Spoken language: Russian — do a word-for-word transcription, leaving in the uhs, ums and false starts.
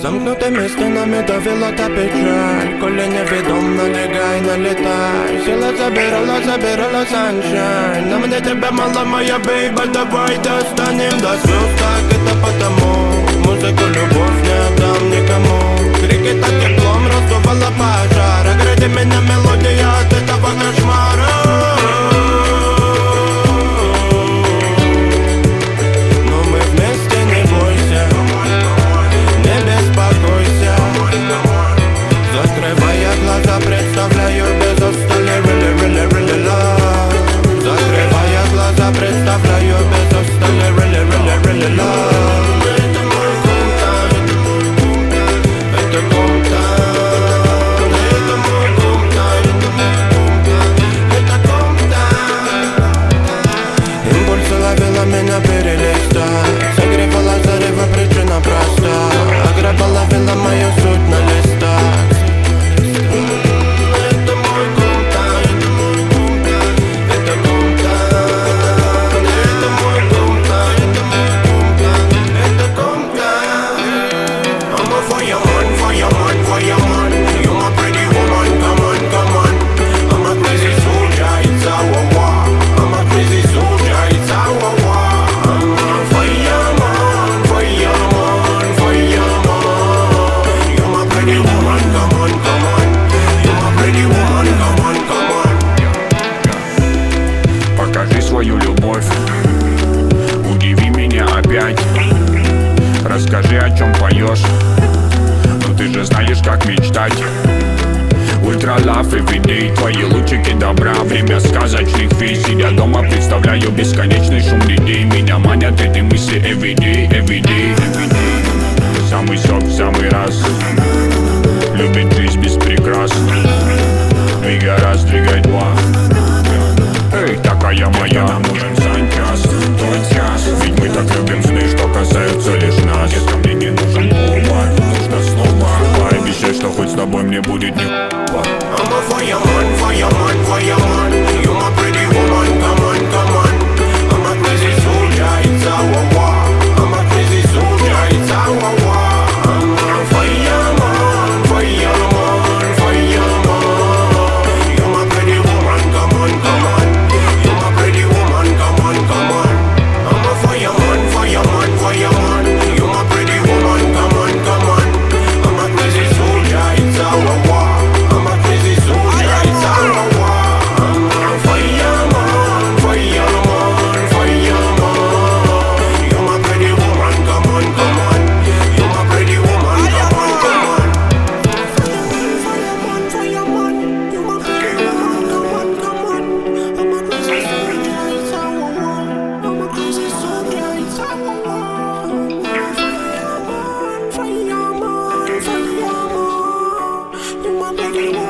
Замкнутыми стенами давила та печаль, коли невідом налягай, налетай. Сила забирала, забирала саншайн. На мне тебя мало, моя бейба, давай достанем до слез. Так это потому, музыку любовь не отдам никому. Крики так теплом раздувала пожар. Огради меня мелодия от этого кошмара. Представляю без устали, really, really, really love. Закрывая глаза, представляю без устали, really, really, really love. Это мой кумтан, это кумтан, это мой кумтан, это кумтан. Импульсы ловила меня перелистать, согревала зарево, причина проста. Агрaba ловила мою суть на листах. Свою любовь, удиви меня опять. Расскажи, о чем поешь. Ну ты же знаешь, как мечтать. Ультра лав everyday, твои лучики добра. Время сказочных визий. Я дома представляю бесконечный шум людей. Меня манят эти мысли everyday, everyday, everyday. Самый сок в самый раз. Любит жизнь без прикрас. Двигай раз, двигай два. Эй, такая моя, можем занять час, тот час. Ведь мы так любим сны, что касаются лишь нас. Детка, мне не нужен повод, нужно снова. Пообещай, что хоть с тобой мне будет не п***. I'm a fireman, fireman, fireman. You my pretty woman, come on, come on. I'm a crazy soldier, it's our war. I'm a crazy soldier, it's our war. I'm a fireman, fireman, fireman. You my pretty woman, come on, come on. Fireman, fireman, you my baby woman.